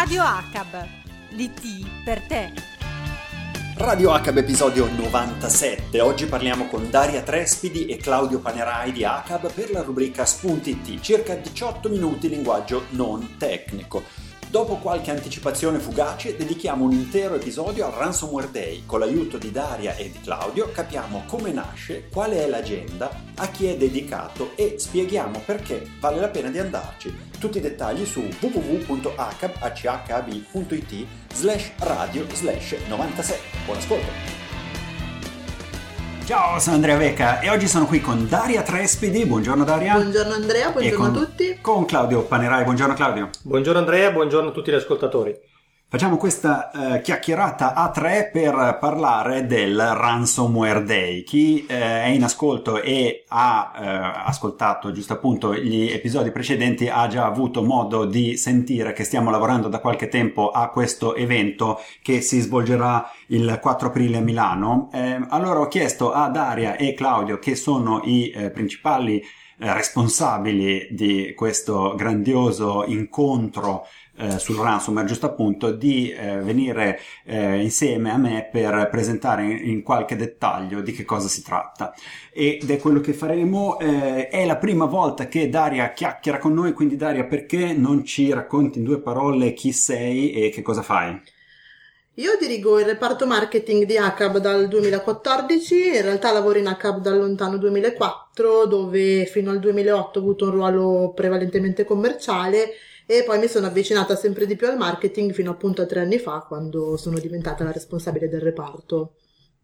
Radio ACAB, l'IT per te. Radio ACAB episodio 97. Oggi parliamo con Daria Trespidi e Claudio Panerai di ACAB per la rubrica Spunti IT, circa 18 minuti linguaggio non tecnico. Dopo qualche anticipazione fugace, dedichiamo un intero episodio al Ransomware Day. Con l'aiuto di Daria e di Claudio capiamo come nasce, qual è l'agenda, a chi è dedicato e spieghiamo perché vale la pena di andarci. Tutti i dettagli su www.acab.it/radio/97. Buon ascolto! Ciao, sono Andrea Veca e oggi sono qui con Daria Trespidi. Buongiorno Daria. Buongiorno Andrea, buongiorno a tutti. Con Claudio Panerai. Buongiorno Claudio. Buongiorno Andrea, buongiorno a tutti gli ascoltatori. Facciamo questa chiacchierata a tre per parlare del Ransomware Day. Chi è in ascolto e ha ascoltato giusto appunto gli episodi precedenti ha già avuto modo di sentire che stiamo lavorando da qualche tempo a questo evento che si svolgerà il 4 aprile a Milano. Allora ho chiesto a Daria e Claudio, che sono i principali responsabili di questo grandioso incontro sul ransomware, giusto appunto, di venire insieme a me per presentare in qualche dettaglio di che cosa si tratta, ed è quello che faremo. È la prima volta che Daria chiacchiera con noi, quindi Daria, perché non ci racconti in due parole chi sei e che cosa fai? Io dirigo il reparto marketing di ACAB dal 2014, in realtà lavoro in ACAB dal lontano 2004, dove fino al 2008 ho avuto un ruolo prevalentemente commerciale e poi mi sono avvicinata sempre di più al marketing fino appunto a 3 anni fa, quando sono diventata la responsabile del reparto.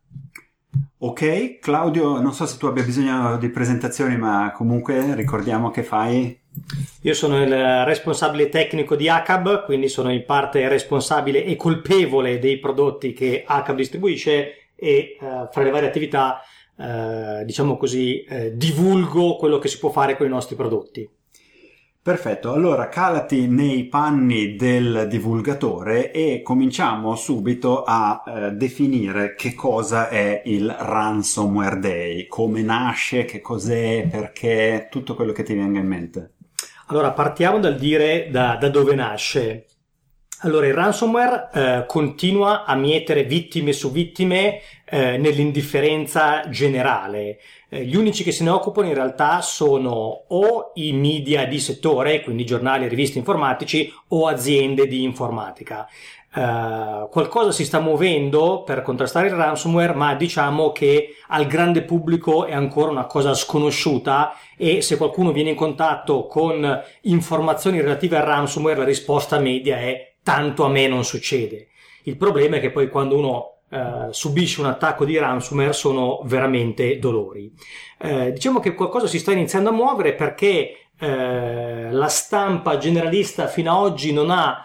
Ok, Claudio, non so se tu abbia bisogno di presentazioni, ma comunque ricordiamo che fai... Io sono il responsabile tecnico di ACAB, quindi sono in parte responsabile e colpevole dei prodotti che ACAB distribuisce e fra le varie attività, diciamo così, divulgo quello che si può fare con i nostri prodotti. Perfetto, allora calati nei panni del divulgatore e cominciamo subito a definire che cosa è il Ransomware Day, come nasce, che cos'è, perché, tutto quello che ti venga in mente. Allora, partiamo dal dire da dove nasce. Allora, il ransomware continua a mietere vittime su vittime nell'indifferenza generale. Gli unici che se ne occupano in realtà sono o i media di settore, quindi giornali e riviste informatici, o aziende di informatica. Qualcosa si sta muovendo per contrastare il ransomware, ma diciamo che al grande pubblico è ancora una cosa sconosciuta, e se qualcuno viene in contatto con informazioni relative al ransomware la risposta media è: tanto a me non succede. Il problema è che poi quando uno subisce un attacco di ransomware sono veramente dolori. Diciamo che qualcosa si sta iniziando a muovere perché la stampa generalista fino ad oggi non ha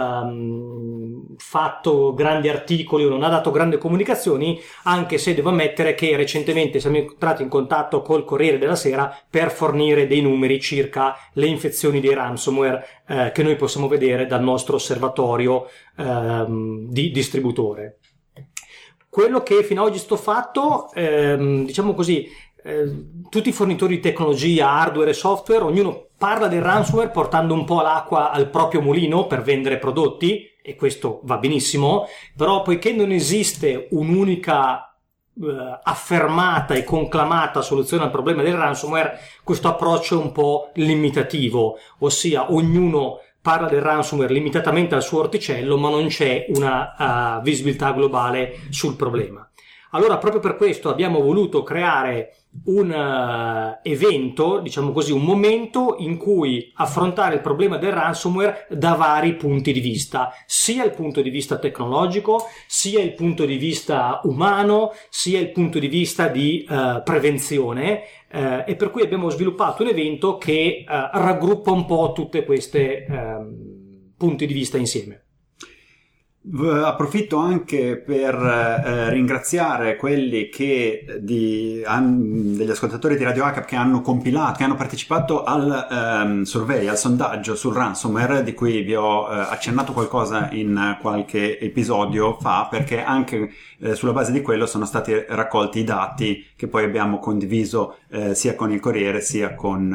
fatto grandi articoli o non ha dato grandi comunicazioni, anche se devo ammettere che recentemente siamo entrati in contatto col Corriere della Sera per fornire dei numeri circa le infezioni dei ransomware che noi possiamo vedere dal nostro osservatorio di distributore. Quello che fino ad oggi sto fatto, diciamo così, tutti i fornitori di tecnologia, hardware e software, ognuno parla del ransomware portando un po' l'acqua al proprio mulino per vendere prodotti, e questo va benissimo, però poiché non esiste un'unica affermata e conclamata soluzione al problema del ransomware, questo approccio è un po' limitativo, ossia ognuno parla del ransomware limitatamente al suo orticello, ma non c'è una visibilità globale sul problema. Allora, proprio per questo abbiamo voluto creare un evento, diciamo così, un momento in cui affrontare il problema del ransomware da vari punti di vista, sia il punto di vista tecnologico, sia il punto di vista umano, sia il punto di vista di prevenzione, e per cui abbiamo sviluppato un evento che raggruppa un po' tutte queste punti di vista insieme. Approfitto anche per ringraziare quelli degli ascoltatori di Radio ACAB che hanno compilato, che hanno partecipato al survey, al sondaggio sul ransomware, di cui vi ho accennato qualcosa in qualche episodio fa, perché anche sulla base di quello sono stati raccolti i dati che poi abbiamo condiviso sia con il Corriere sia con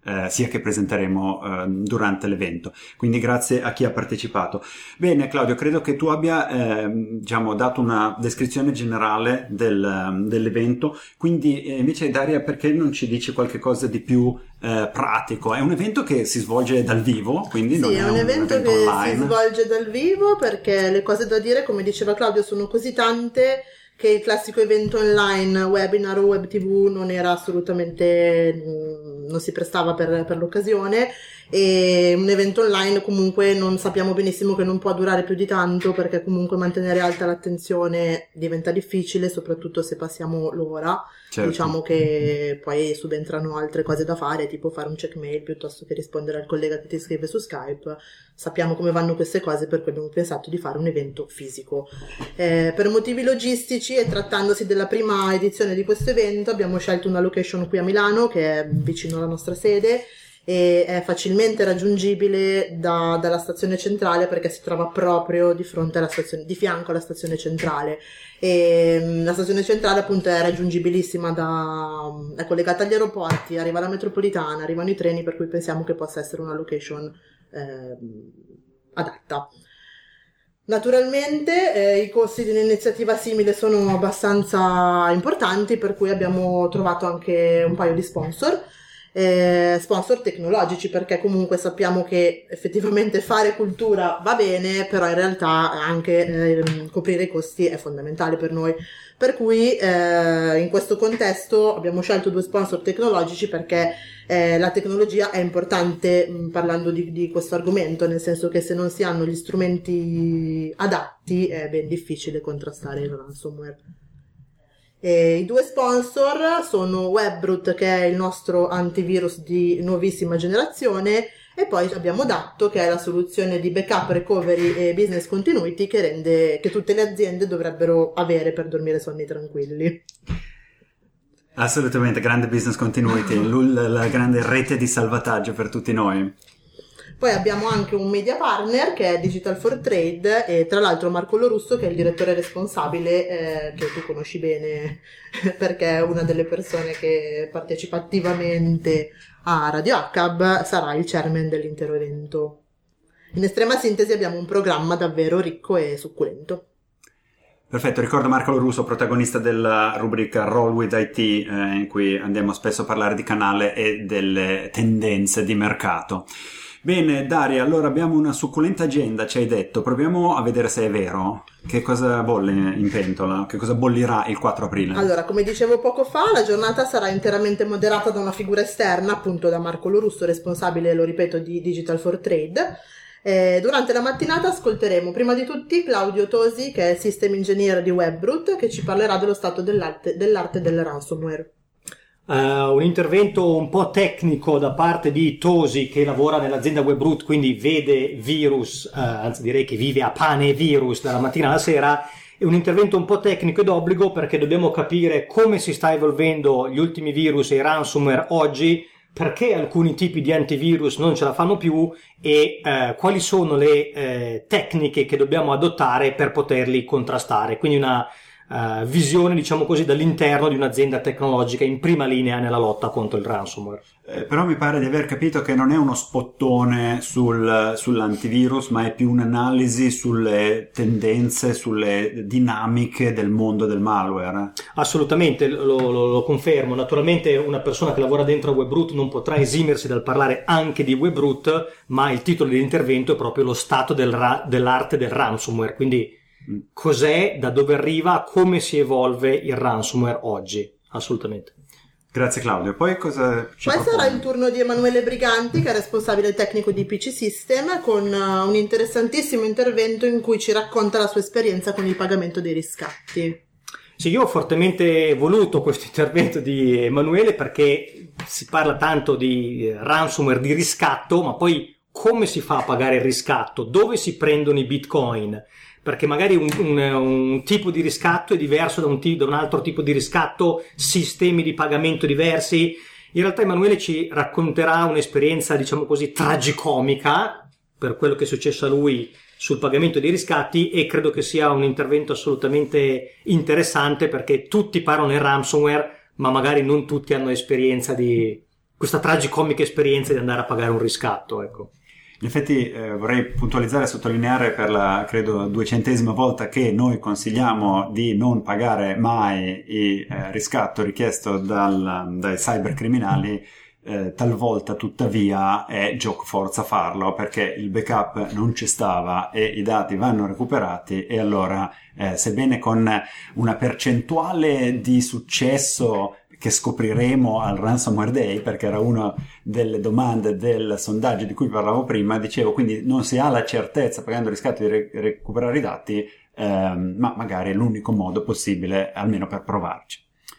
sia che presenteremo durante l'evento. Quindi grazie a chi ha partecipato. Bene Claudio, credo che tu abbia dato una descrizione generale dell'evento, quindi invece Daria, perché non ci dici qualche cosa di più pratico? È un evento che si svolge dal vivo, quindi non è un evento che online. Si svolge dal vivo, perché le cose da dire, come diceva Claudio, sono così tante che il classico evento online, webinar o web tv, non era assolutamente, non si prestava per l'occasione, e un evento online comunque non sappiamo benissimo che non può durare più di tanto, perché comunque mantenere alta l'attenzione diventa difficile, soprattutto se passiamo l'ora. Certo. Diciamo che poi subentrano altre cose da fare, tipo fare un check mail piuttosto che rispondere al collega che ti scrive su Skype. Sappiamo come vanno queste cose, per cui abbiamo pensato di fare un evento fisico. Per motivi logistici e trattandosi della prima edizione di questo evento, abbiamo scelto una location qui a Milano, che è vicino alla nostra sede, e è facilmente raggiungibile dalla stazione centrale, perché si trova proprio di fronte alla stazione, di fianco alla stazione centrale. E la stazione centrale appunto è raggiungibilissima, è collegata agli aeroporti, arriva la metropolitana, arrivano i treni, per cui pensiamo che possa essere una location adatta. Naturalmente i costi di un'iniziativa simile sono abbastanza importanti, per cui abbiamo trovato anche un paio di sponsor tecnologici, perché comunque sappiamo che effettivamente fare cultura va bene, però in realtà anche coprire i costi è fondamentale per noi, per cui in questo contesto abbiamo scelto 2 sponsor tecnologici, perché la tecnologia è importante parlando di questo argomento, nel senso che se non si hanno gli strumenti adatti è ben difficile contrastare il ransomware. I 2 sponsor sono Webroot, che è il nostro antivirus di nuovissima generazione, e poi abbiamo Datto, che è la soluzione di backup, recovery e business continuity che tutte le aziende dovrebbero avere per dormire sonni tranquilli. Assolutamente, grande business continuity, la grande rete di salvataggio per tutti noi. Poi abbiamo anche un media partner che è Digital for Trade, e tra l'altro Marco Lorusso, che è il direttore responsabile, che tu conosci bene perché è una delle persone che partecipa attivamente a Radio HACCP, sarà il chairman dell'intero evento. In estrema sintesi abbiamo un programma davvero ricco e succulento. Perfetto, ricordo Marco Lorusso, protagonista della rubrica Roll with IT, in cui andiamo spesso a parlare di canale e delle tendenze di mercato. Bene, Daria, allora abbiamo una succulenta agenda, ci hai detto, proviamo a vedere se è vero. Che cosa bolle in pentola? Che cosa bollirà il 4 aprile? Allora, come dicevo poco fa, la giornata sarà interamente moderata da una figura esterna, appunto da Marco Lorusso, responsabile, lo ripeto, di Digital for Trade. Durante la mattinata ascolteremo prima di tutti Claudio Tosi, che è il System Engineer di Webroot, che ci parlerà dello stato dell'arte del ransomware. Un intervento un po' tecnico da parte di Tosi, che lavora nell'azienda Webroot, quindi vede virus, anzi direi che vive a pane e virus dalla mattina alla sera. È un intervento un po' tecnico ed obbligo, perché dobbiamo capire come si sta evolvendo gli ultimi virus e i ransomware oggi, perché alcuni tipi di antivirus non ce la fanno più e quali sono le tecniche che dobbiamo adottare per poterli contrastare. Quindi una visione, diciamo così, dall'interno di un'azienda tecnologica in prima linea nella lotta contro il ransomware. Però mi pare di aver capito che non è uno spottone sull'antivirus, ma è più un'analisi sulle tendenze, sulle dinamiche del mondo del malware. Assolutamente, lo confermo. Naturalmente una persona che lavora dentro a Webroot non potrà esimersi dal parlare anche di Webroot, ma il titolo dell'intervento è proprio lo stato dell'arte del ransomware, quindi cos'è, da dove arriva, come si evolve il ransomware oggi. Assolutamente. Grazie Claudio. Poi cosa ci Poi propone? sarà il turno di Emanuele Briganti, che è responsabile tecnico di PC System, con un interessantissimo intervento in cui ci racconta la sua esperienza con il pagamento dei riscatti. Sì, io ho fortemente voluto questo intervento di Emanuele, perché si parla tanto di ransomware, di riscatto, ma poi come si fa a pagare il riscatto? Dove si prendono i bitcoin? Perché magari un tipo di riscatto è diverso da un altro tipo di riscatto, sistemi di pagamento diversi. In realtà Emanuele ci racconterà un'esperienza, diciamo così, tragicomica per quello che è successo a lui sul pagamento dei riscatti, e credo che sia un intervento assolutamente interessante, perché tutti parlano del ransomware, ma magari non tutti hanno esperienza di questa tragicomica esperienza di andare a pagare un riscatto, ecco. In effetti vorrei puntualizzare e sottolineare per la, credo, 200ª volta che noi consigliamo di non pagare mai il riscatto richiesto dai cybercriminali. Talvolta tuttavia è giocoforza farlo, perché il backup non c'è stava e i dati vanno recuperati, e allora sebbene con una percentuale di successo che scopriremo al Ransomware Day, perché era una delle domande del sondaggio di cui parlavo prima, dicevo, quindi non si ha la certezza pagando il riscatto di recuperare i dati, ma magari è l'unico modo possibile, almeno per provarci.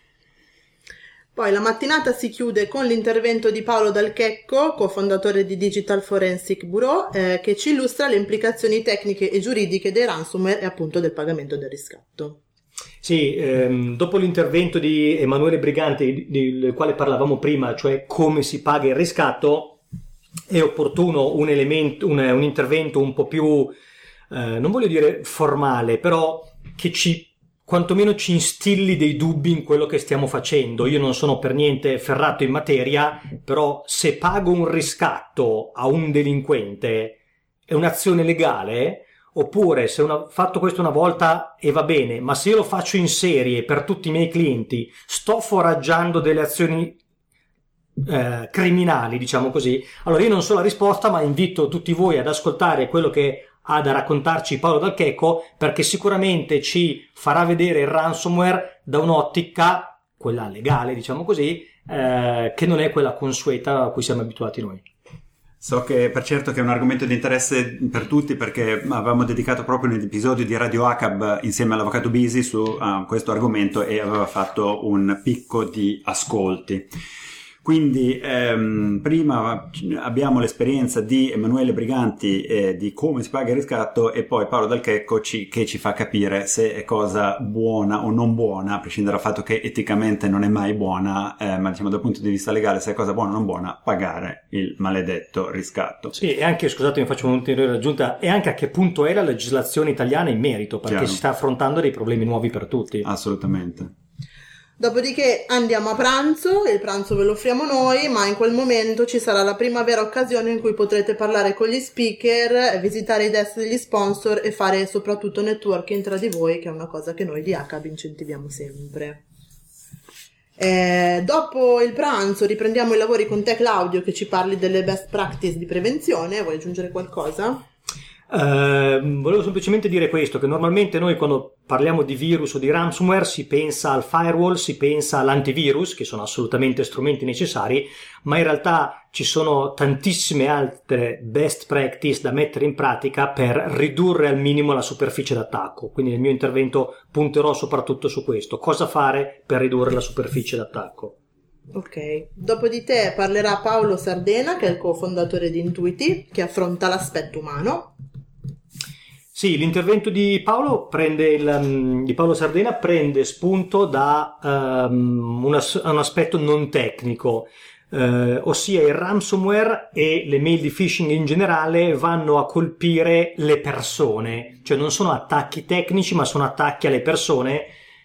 Poi la mattinata si chiude con l'intervento di Paolo Dal Checco, cofondatore di Digital Forensic Bureau, che ci illustra le implicazioni tecniche e giuridiche dei ransomware e appunto del pagamento del riscatto. Sì, dopo l'intervento di Emanuele Briganti, del quale parlavamo prima, cioè come si paga il riscatto, è opportuno un intervento un po' più, non voglio dire formale, però che quantomeno ci instilli dei dubbi in quello che stiamo facendo. Io non sono per niente ferrato in materia, però se pago un riscatto a un delinquente è un'azione legale? Oppure se fatto questo una volta e va bene, ma se io lo faccio in serie per tutti i miei clienti, sto foraggiando delle azioni criminali, diciamo così? Allora io non so la risposta, ma invito tutti voi ad ascoltare quello che ha da raccontarci Paolo Dal Checco, perché sicuramente ci farà vedere il ransomware da un'ottica, quella legale, diciamo così, che non è quella consueta a cui siamo abituati noi. So che per certo che è un argomento di interesse per tutti, perché avevamo dedicato proprio un episodio di Radio ACAB insieme all'avvocato Bisi su questo argomento e aveva fatto un picco di ascolti. Quindi prima abbiamo l'esperienza di Emanuele Briganti di come si paga il riscatto, e poi Paolo Dal Checco che ci fa capire se è cosa buona o non buona, a prescindere dal fatto che eticamente non è mai buona, ma diciamo dal punto di vista legale, se è cosa buona o non buona, pagare il maledetto riscatto. Sì, e anche, scusate, mi faccio un'ulteriore aggiunta, e anche a che punto è la legislazione italiana in merito, perché Chiaro. Si sta affrontando dei problemi nuovi per tutti. Assolutamente. Dopodiché andiamo a pranzo, il pranzo ve lo offriamo noi, ma in quel momento ci sarà la prima vera occasione in cui potrete parlare con gli speaker, visitare i desk degli sponsor e fare soprattutto networking tra di voi, che è una cosa che noi di ACAB incentiviamo sempre. Dopo il pranzo riprendiamo i lavori con te, Claudio, che ci parli delle best practice di prevenzione. Vuoi aggiungere qualcosa? Volevo semplicemente dire questo, che normalmente noi quando parliamo di virus o di ransomware si pensa al firewall, si pensa all'antivirus, che sono assolutamente strumenti necessari, ma in realtà ci sono tantissime altre best practice da mettere in pratica per ridurre al minimo la superficie d'attacco. Quindi nel mio intervento punterò soprattutto su questo: cosa fare per ridurre la superficie d'attacco. Ok, dopo di te parlerà Paolo Sardena, che è il cofondatore di Intuiti, che affronta l'aspetto umano. Sì, l'intervento di Paolo Sardena prende spunto da un aspetto non tecnico, ossia il ransomware e le mail di phishing in generale vanno a colpire le persone, cioè non sono attacchi tecnici ma sono attacchi alle persone,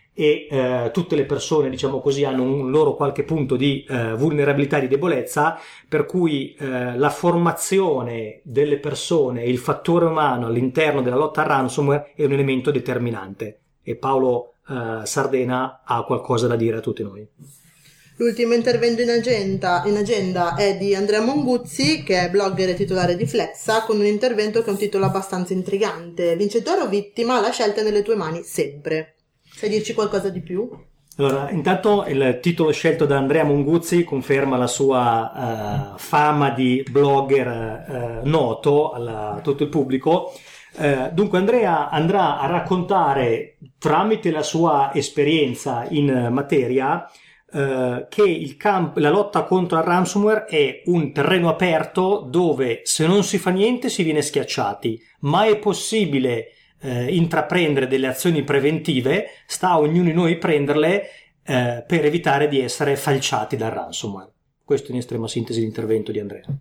e tutte le persone, diciamo così, hanno un loro qualche punto di vulnerabilità e di debolezza, per cui la formazione delle persone e il fattore umano all'interno della lotta al ransomware è un elemento determinante, e Paolo Sardena ha qualcosa da dire a tutti noi. L'ultimo intervento in agenda è di Andrea Monguzzi, che è blogger e titolare di Flexa, con un intervento che ha un titolo abbastanza intrigante: vincitore o vittima, la scelta è nelle tue mani sempre. Sai dirci qualcosa di più? Allora, intanto il titolo scelto da Andrea Monguzzi conferma la sua fama di blogger noto a tutto il pubblico. Dunque Andrea andrà a raccontare, tramite la sua esperienza in materia, che la lotta contro il ransomware è un terreno aperto dove se non si fa niente si viene schiacciati, ma è possibile intraprendere delle azioni preventive. Sta a ognuno di noi prenderle per evitare di essere falciati dal ransomware. Questo in estrema sintesi l'intervento di Andrea.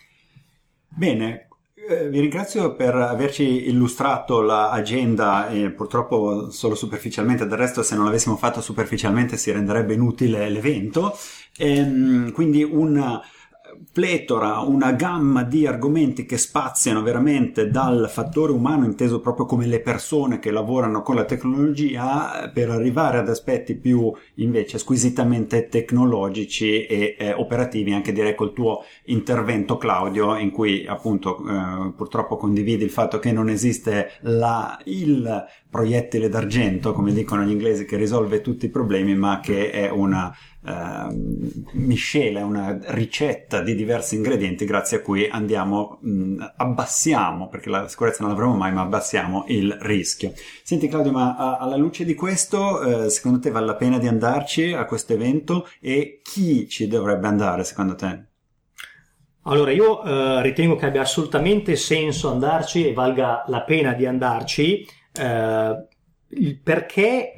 Bene, vi ringrazio per averci illustrato l'agenda, purtroppo solo superficialmente, del resto se non l'avessimo fatto superficialmente si renderebbe inutile l'evento. Quindi una pletora, una gamma di argomenti che spaziano veramente dal fattore umano, inteso proprio come le persone che lavorano con la tecnologia, per arrivare ad aspetti più invece squisitamente tecnologici e operativi, anche direi col tuo intervento, Claudio, in cui appunto purtroppo condividi il fatto che non esiste il proiettile d'argento, come dicono gli inglesi, che risolve tutti i problemi, ma che è una miscela, una ricetta di diversi ingredienti grazie a cui abbassiamo, perché la sicurezza non l'avremo mai, ma abbassiamo il rischio. Senti Claudio, ma alla luce di questo, secondo te vale la pena di andarci a questo evento, e chi ci dovrebbe andare secondo te? Allora, io ritengo che abbia assolutamente senso andarci e valga la pena di andarci, perché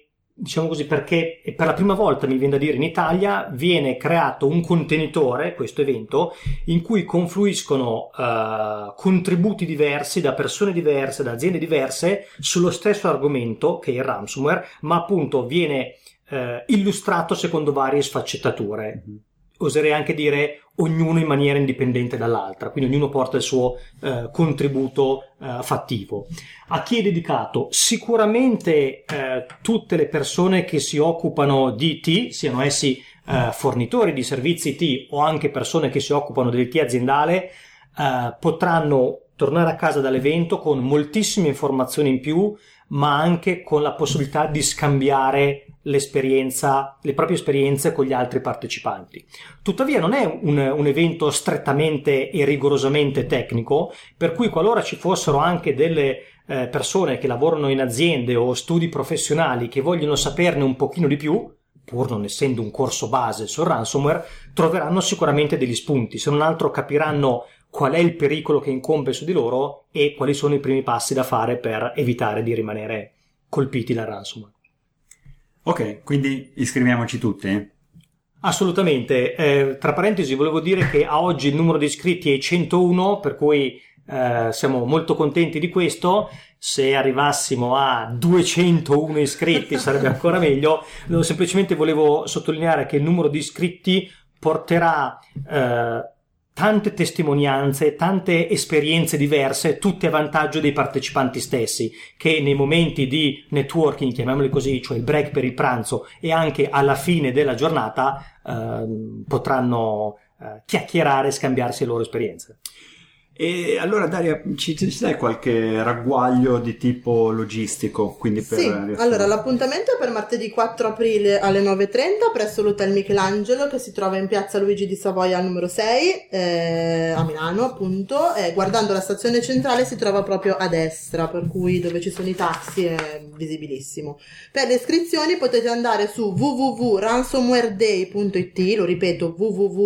perché per la prima volta, mi viene da dire, in Italia viene creato un contenitore, questo evento, in cui confluiscono contributi diversi da persone diverse, da aziende diverse, sullo stesso argomento che è il ransomware, ma appunto viene illustrato secondo varie sfaccettature. Oserei anche dire ognuno in maniera indipendente dall'altra, quindi ognuno porta il suo contributo fattivo. A chi è dedicato? Sicuramente tutte le persone che si occupano di IT, siano essi fornitori di servizi IT o anche persone che si occupano dell'IT aziendale, potranno tornare a casa dall'evento con moltissime informazioni in più, ma anche con la possibilità di scambiare le proprie esperienze con gli altri partecipanti. Tuttavia non è un evento strettamente e rigorosamente tecnico, per cui qualora ci fossero anche delle persone che lavorano in aziende o studi professionali che vogliono saperne un pochino di più, pur non essendo un corso base sul ransomware, troveranno sicuramente degli spunti, se non altro capiranno qual è il pericolo che incombe su di loro e quali sono i primi passi da fare per evitare di rimanere colpiti dal ransomware. Ok, quindi iscriviamoci tutti? Assolutamente. Tra parentesi volevo dire che a oggi il numero di iscritti è 101, per cui siamo molto contenti di questo. Se arrivassimo a 201 iscritti sarebbe ancora meglio. Semplicemente volevo sottolineare che il numero di iscritti porterà tante testimonianze, tante esperienze diverse, tutte a vantaggio dei partecipanti stessi, che nei momenti di networking, chiamiamoli così, cioè il break per il pranzo e anche alla fine della giornata, potranno chiacchierare e scambiarsi le loro esperienze. E allora Daria, ci dai qualche ragguaglio di tipo logistico? Quindi sì, allora l'appuntamento è per martedì 4 aprile alle 9:30 presso l'Hotel Michelangelo, che si trova in piazza Luigi di Savoia numero 6 a Milano, appunto. Guardando la stazione centrale si trova proprio a destra, per cui dove ci sono i taxi è visibilissimo. Per le iscrizioni potete andare su www.ransomwareday.it, lo ripeto,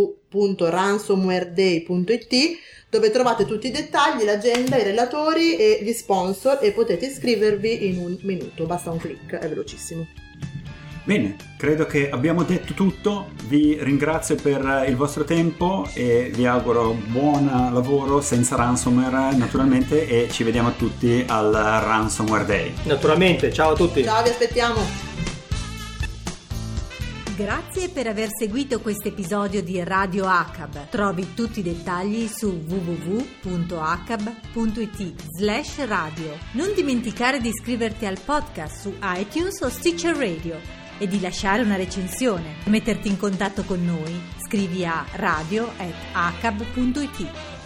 www.ransomwareday.it, dove trovate tutti i dettagli, l'agenda, i relatori e gli sponsor, e potete iscrivervi in un minuto, basta un click, è velocissimo. Bene, credo che abbiamo detto tutto, vi ringrazio per il vostro tempo e vi auguro buon lavoro senza ransomware naturalmente, e ci vediamo tutti al Ransomware Day. Naturalmente, ciao a tutti. Ciao, vi aspettiamo. Grazie per aver seguito questo episodio di Radio ACAB. Trovi tutti i dettagli su www.acab.it/radio. Non dimenticare di iscriverti al podcast su iTunes o Stitcher Radio e di lasciare una recensione. Per metterti in contatto con noi, scrivi a radio@acab.it.